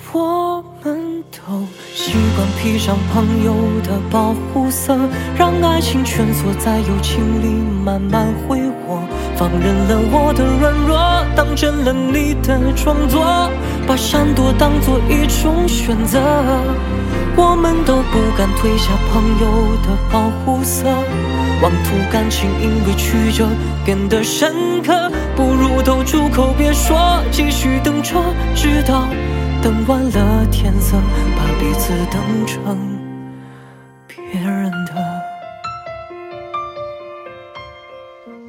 我们都习惯披上朋友的保护色，让爱情蜷缩在友情里慢慢挥霍，放任了我的软弱，当真了你的装作，把闪躲当作一种选择。我们都不敢褪下朋友的保护色，妄图感情因为曲折变得深刻，不如都住口别说，继续等着，直到等完了天色，把彼此等成别